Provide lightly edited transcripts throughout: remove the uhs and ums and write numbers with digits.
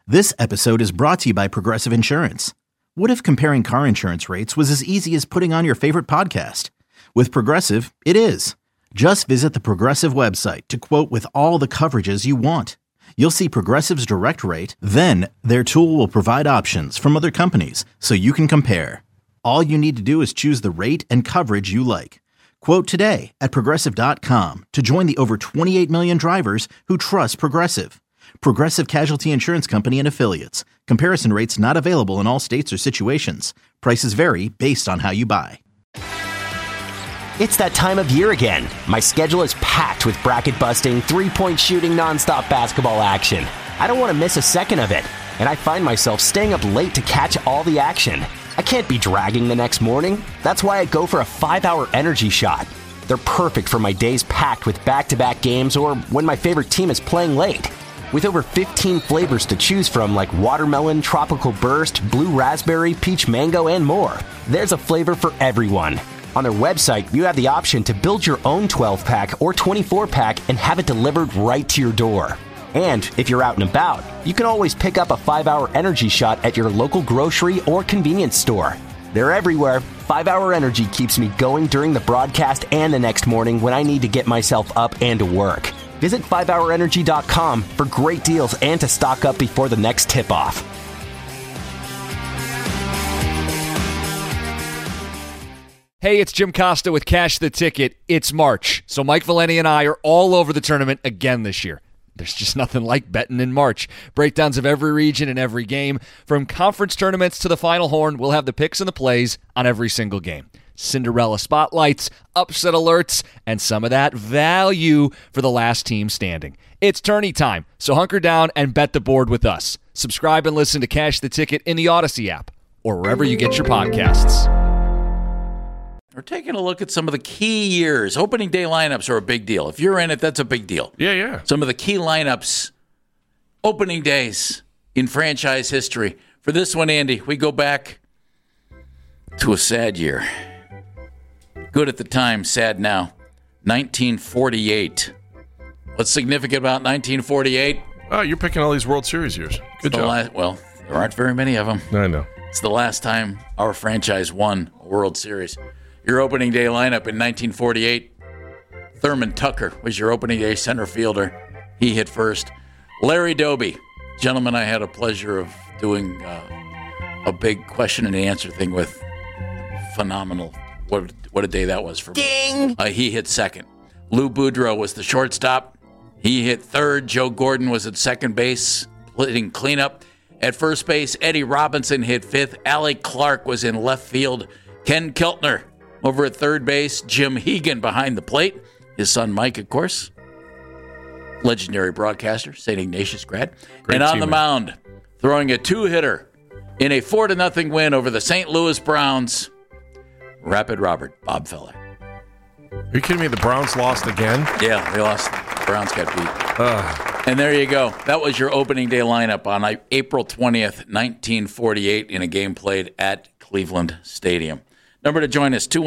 This episode is brought to you by Progressive Insurance. What if comparing car insurance rates was as easy as putting on your favorite podcast? With Progressive, it is. Just visit the Progressive website to quote with all the coverages you want. You'll see Progressive's direct rate, then their tool will provide options from other companies so you can compare. All you need to do is choose the rate and coverage you like. Quote today at Progressive.com to join the over 28 million drivers who trust Progressive. Progressive Casualty Insurance Company and Affiliates. Comparison rates not available in all states or situations. Prices vary based on how you buy. It's that time of year again. My schedule is packed with bracket-busting, three-point shooting, nonstop basketball action. I don't want to miss a second of it, and I find myself staying up late to catch all the action. I can't be dragging the next morning. That's why I go for a 5-hour energy shot. They're perfect for my days packed with back-to-back games or when my favorite team is playing late. With over 15 flavors to choose from like watermelon, tropical burst, blue raspberry, peach mango, and more, there's a flavor for everyone. On their website, you have the option to build your own 12-pack or 24-pack and have it delivered right to your door. And if you're out and about, you can always pick up a 5-hour energy shot at your local grocery or convenience store. They're everywhere. 5-hour energy keeps me going during the broadcast and the next morning when I need to get myself up and to work. Visit 5hourenergy.com for great deals and to stock up before the next tip-off. Hey, it's Jim Costa with Cash the Ticket. It's March, so Mike Valeni and I are all over the tournament again this year. There's just nothing like betting in March. Breakdowns of every region and every game. From conference tournaments to the Final Horn, we'll have the picks and the plays on every single game. Cinderella spotlights, upset alerts, and some of that value for the last team standing. It's tourney time, so hunker down and bet the board with us. Subscribe and listen to Cash the Ticket in the Odyssey app or wherever you get your podcasts. We're taking a look at some of the key years. Opening day lineups are a big deal. If you're in it, that's a big deal. Yeah. Some of the key lineups, opening days in franchise history. For this one, Andy, we go back to a sad year. Good at the time, sad now. 1948. What's significant about 1948? Oh, you're picking all these World Series years. Good job. Well, there aren't very many of them. I know. It's the last time our franchise won a World Series. Your opening day lineup in 1948, Thurman Tucker was your opening day center fielder. He hit first. Larry Doby, gentleman I had a pleasure of doing a big question and answer thing with. Phenomenal. What a day that was for me. Ding! He hit second. Lou Boudreau was the shortstop. He hit third. Joe Gordon was at second base, hitting cleanup. At first base, Eddie Robinson hit fifth. Allie Clark was in left field. Ken Keltner over at third base. Jim Hegan behind the plate. His son Mike, of course. Legendary broadcaster, St. Ignatius grad. Great and on team, the mound, throwing a two-hitter in a 4-0 win over the St. Louis Browns, Rapid Robert, Bob Feller. Are you kidding me? The Browns lost again? Yeah, they lost. The Browns got beat. And there you go. That was your opening day lineup on April 20th, 1948, in a game played at Cleveland Stadium. Number to join us,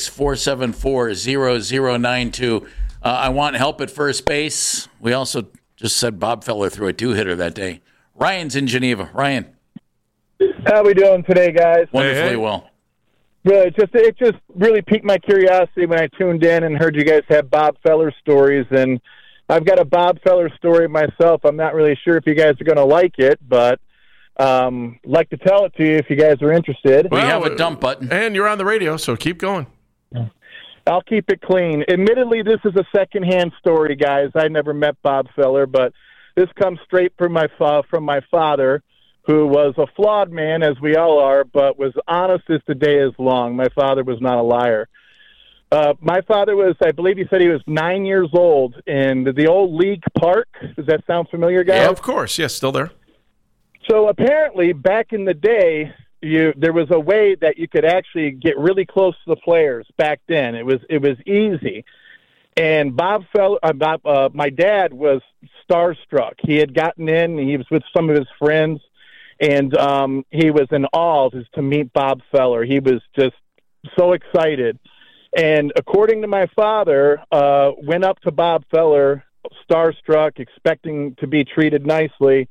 216-474-0092. I want help at first base. We also just said Bob Feller threw a two-hitter that day. Ryan's in Geneva. Ryan. How we doing today, guys? Wonderfully well. Good. It just really piqued my curiosity when I tuned in and heard you guys have Bob Feller stories, and I've got a Bob Feller story myself. I'm not really sure if you guys are going to like it, but like to tell it to you if you guys are interested. We have a dump button. And you're on the radio, so keep going. I'll keep it clean. Admittedly, this is a secondhand story, guys. I never met Bob Feller, but this comes straight from my father, who was a flawed man, as we all are, but was honest as the day is long. My father was not a liar. My father was, I believe he said he was 9 years old in the old League Park. Does that sound familiar, guys? Yeah, of course. Yes, still there. So apparently, back in the day, there was a way that you could actually get really close to the players back then. It was easy. And my dad was starstruck. He had gotten in, and he was with some of his friends, and he was in awe to meet Bob Feller. He was just so excited. And according to my father, went up to Bob Feller, starstruck, expecting to be treated nicely.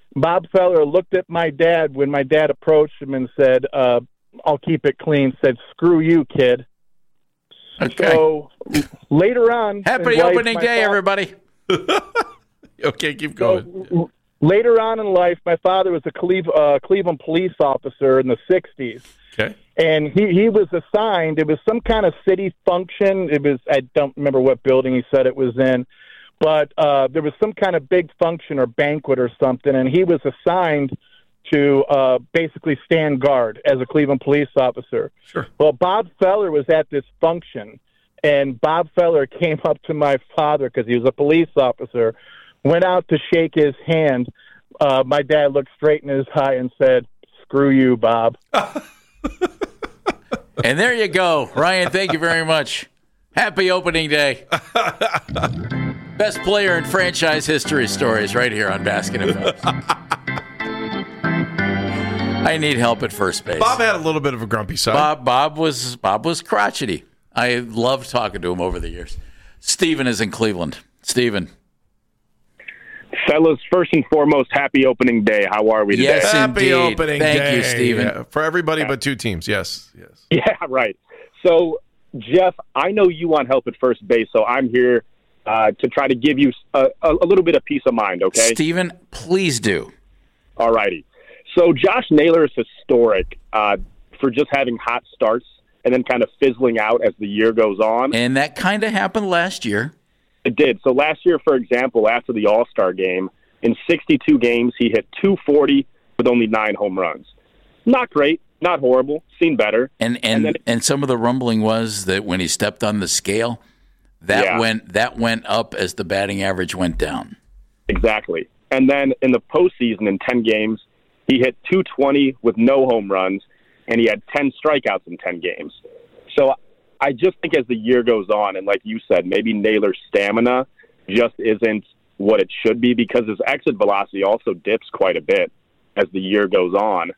Bob Feller looked at my dad when my dad approached him and said, I'll keep it clean, said, screw you, kid. Okay. So later on... Happy opening day, everybody. Okay, keep going. So, later on in life, my father was a Cleveland police officer in the 60s. Okay. And he was assigned, it was some kind of city function. I don't remember what building he said it was in, but there was some kind of big function or banquet or something, and he was assigned to basically stand guard as a Cleveland police officer. Sure. Well, Bob Feller was at this function, and Bob Feller came up to my father because he was a police officer, went out to shake his hand. My dad looked straight in his eye and said, screw you, Bob. And there you go. Ryan, thank you very much. Happy opening day. Best player in franchise history stories right here on Basket and Phillips. I need help at first base. Bob had a little bit of a grumpy side. Bob was crotchety. I loved talking to him over the years. Steven is in Cleveland. Steven. Fellas, first and foremost, happy opening day. How are we today? Yes, Happy indeed. opening day. Thank you, Steven. Yeah, for everybody but two teams. Yes. Yeah, right. So, Jeff, I know you want help at first base, so I'm here to try to give you a little bit of peace of mind, okay? Steven, please do. All righty. So Josh Naylor is historic for just having hot starts and then kind of fizzling out as the year goes on. And that kind of happened last year. It did. So last year, for example, after the All-Star game, in 62 games, he hit .240 with only 9 home runs. Not great, not horrible, seen better. And some of the rumbling was that when he stepped on the scale, that went up as the batting average went down. Exactly. And then in the postseason, in 10 games, he hit .220 with no home runs, and he had 10 strikeouts in 10 games. So I just think as the year goes on, and like you said, maybe Naylor's stamina just isn't what it should be because his exit velocity also dips quite a bit as the year goes on.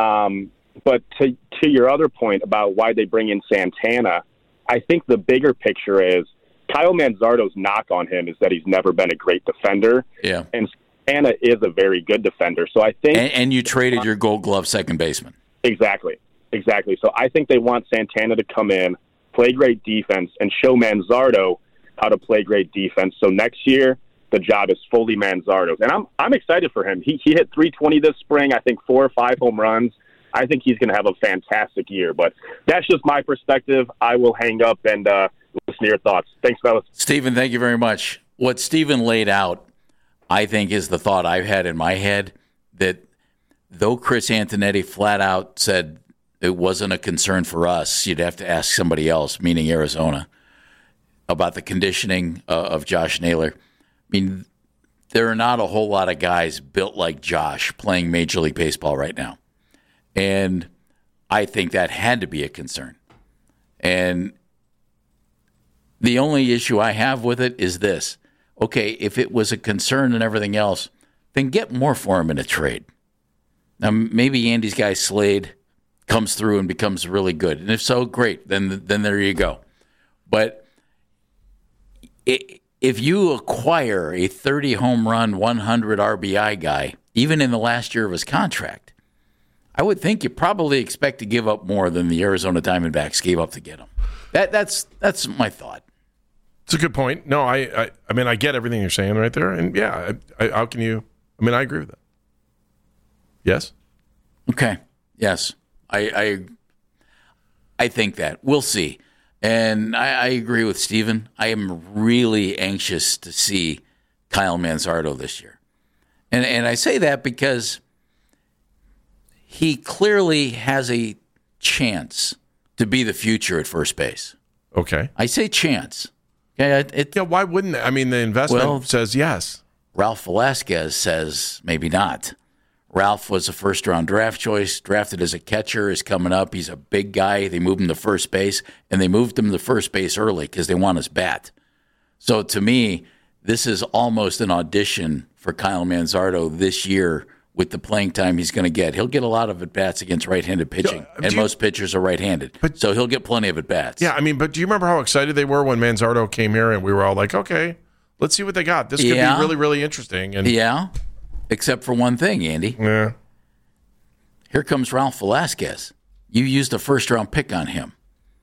But to your other point about why they bring in Santana, I think the bigger picture is Kyle Manzardo's knock on him is that he's never been a great defender. Yeah. And Santana is a very good defender. So I think... And you traded your Gold Glove second baseman. Exactly. So I think they want Santana to come in, play great defense, and show Manzardo how to play great defense. So next year, the job is fully Manzardo's. And I'm excited for him. He hit .320 this spring, I think 4 or 5 home runs. I think he's going to have a fantastic year. But that's just my perspective. I will hang up and listen to your thoughts. Thanks, fellas. Stephen, thank you very much. What Stephen laid out, I think, is the thought I've had in my head, that though Chris Antonetti flat out said it wasn't a concern for us, you'd have to ask somebody else, meaning Arizona, about the conditioning of Josh Naylor. I mean, there are not a whole lot of guys built like Josh playing Major League Baseball right now. And I think that had to be a concern. And the only issue I have with it is this. Okay, if it was a concern and everything else, then get more for him in a trade. Now, maybe Andy's guy Slade comes through and becomes really good. And if so, great. Then there you go. But if you acquire a 30 home run, 100 RBI guy, even in the last year of his contract, I would think you probably expect to give up more than the Arizona Diamondbacks gave up to get him. That's my thought. It's a good point. No, I mean, I get everything you're saying right there. And yeah, how can you? I mean, I agree with that. Yes? Okay. Yes. I think that. We'll see. And I agree with Steven. I am really anxious to see Kyle Manzardo this year. And I say that because he clearly has a chance to be the future at first base. Okay. I say chance. Yeah, why wouldn't they? I mean, the investment says yes. Ralph Velasquez says maybe not. Ralph was a first-round draft choice, drafted as a catcher, is coming up. He's a big guy. They moved him to first base, and they moved him to first base early because they want his bat. So to me, this is almost an audition for Kyle Manzardo this year with the playing time he's going to get. He'll get a lot of at-bats against right-handed pitching, and most pitchers are right-handed. So he'll get plenty of at-bats. Yeah, I mean, but do you remember how excited they were when Manzardo came here and we were all like, okay, let's see what they got. This could be really, really interesting. And yeah. Except for one thing, Andy. Yeah. Here comes Ralph Velasquez. You used a first-round pick on him.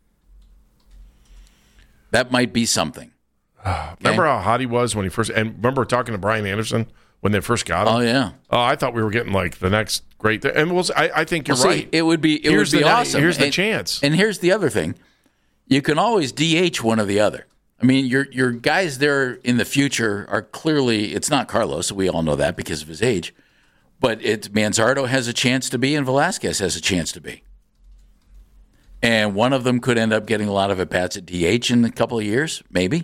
That might be something. Okay? Remember how hot he was when he first, and remember talking to Brian Anderson when they first got him? Oh, yeah. Oh, I thought we were getting like the next great thing. And I think you're Well, see, right. It would be awesome. Here's the chance. And here's the other thing. You can always DH one or the other. I mean, your guys there in the future are clearly, it's not Carlos, we all know that because of his age, but Manzardo has a chance to be and Velasquez has a chance to be. And one of them could end up getting a lot of at-bats at DH in a couple of years, maybe.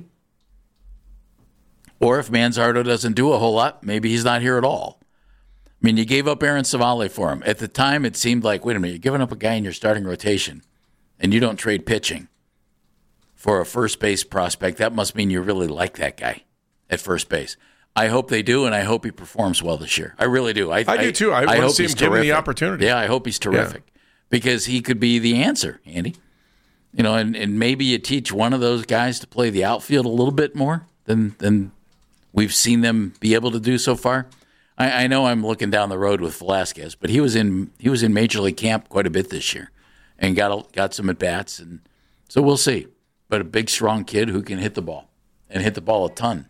Or if Manzardo doesn't do a whole lot, maybe he's not here at all. I mean, you gave up Aaron Savale for him. At the time, it seemed like, wait a minute, you're giving up a guy in your starting rotation, and you don't trade pitching for a first base prospect. That must mean you really like that guy at first base. I hope they do, and I hope he performs well this year. I really do. I do too. I want to see him given the opportunity. Yeah, I hope he's terrific because he could be the answer, Andy. You know, and maybe you teach one of those guys to play the outfield a little bit more than we've seen them be able to do so far. I know I'm looking down the road with Velasquez, but he was in Major League camp quite a bit this year and got some at bats, and so we'll see. But a big, strong kid who can hit the ball and hit the ball a ton.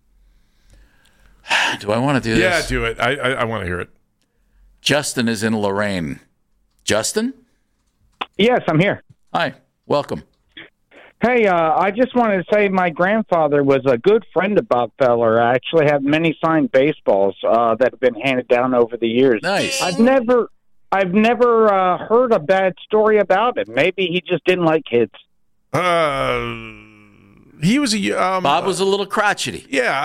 Do I want to do this? Yeah, do it. I want to hear it. Justin is in Lorraine. Justin? Yes, I'm here. Hi. Welcome. Hey, I just wanted to say my grandfather was a good friend of Bob Feller. I actually have many signed baseballs that have been handed down over the years. Nice. I've never heard a bad story about him. Maybe he just didn't like kids. He was a Bob was a little crotchety. Yeah,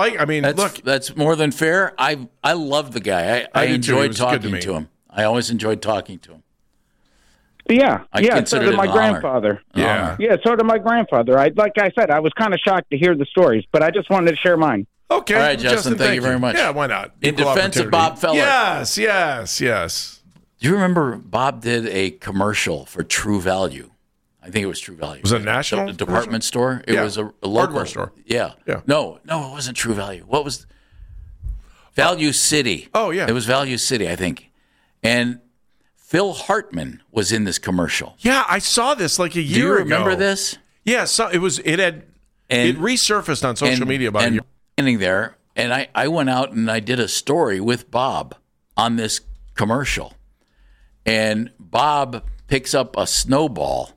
That's more than fair. I love the guy. I enjoyed talking to him. I always enjoyed talking to him. Yeah, so did my grandfather. grandfather. Yeah. Yeah, so did my grandfather. Like I said, I was kind of shocked to hear the stories, but I just wanted to share mine. Okay. All right, Justin, thank you very much. Yeah, why not? In defense of Bob Feller. Yes. Do you remember Bob did a commercial for True Value? I think it was True Value. Was it a national department store? It was a local hardware store. Yeah. No, it wasn't True Value. What was Value City? Oh, yeah. It was Value City, I think. And Phil Hartman was in this commercial. Yeah, I saw this like a year ago. Do you remember this? Yeah, so it resurfaced on social media about a year. Standing there, and I went out and I did a story with Bob on this commercial. And Bob picks up a snowball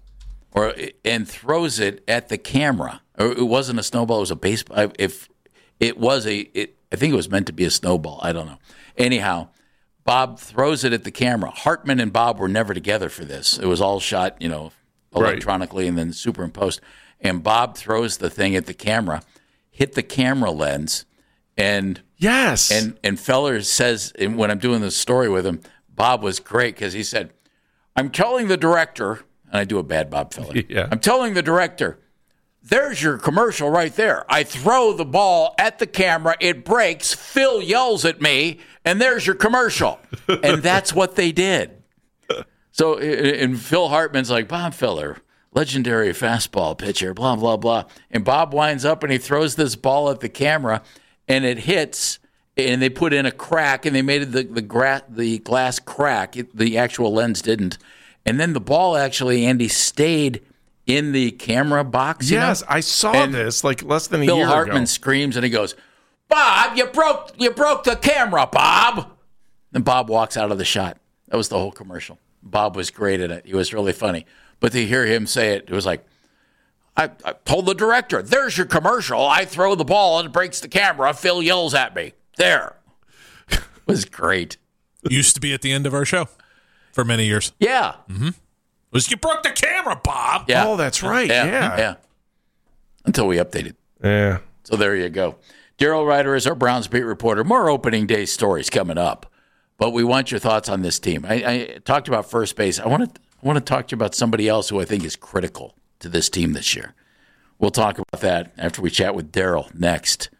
and throws it at the camera. Or it wasn't a snowball, it was a baseball. If it was I think it was meant to be a snowball. I don't know. Anyhow, Bob throws it at the camera. Hartman and Bob were never together for this. It was all shot, electronically and then superimposed. And Bob throws the thing at the camera, hit the camera lens, and yes, and Feller says, and when I'm doing this story with him, Bob was great because he said, "I'm telling the director," and I do a bad Bob Feller. Yeah. I'm telling the director, there's your commercial right there. I throw the ball at the camera, it breaks, Phil yells at me, and there's your commercial. And that's what they did. So, and Phil Hartman's like, Bob Feller, legendary fastball pitcher, blah, blah, blah. And Bob winds up and he throws this ball at the camera, and it hits, and they put in a crack, and they made it the glass crack. The actual lens didn't. And then the ball actually, Andy, stayed in the camera box. Yes, I saw this like less than a year ago. Phil Hartman screams and he goes, "Bob, you broke the camera, Bob." And Bob walks out of the shot. That was the whole commercial. Bob was great at it. He was really funny. But to hear him say it, it was like, I told the director, there's your commercial. I throw the ball and it breaks the camera. Phil yells at me. There. It was great. Used to be at the end of our show for many years. Yeah. Mm-hmm. You broke the camera, Bob. Yeah. Oh, that's right. Yeah. Until we updated. Yeah. So there you go. Daryl Ryder is our Browns beat reporter. More opening day stories coming up. But we want your thoughts on this team. I talked about first base. I want to talk to you about somebody else who I think is critical to this team this year. We'll talk about that after we chat with Daryl next.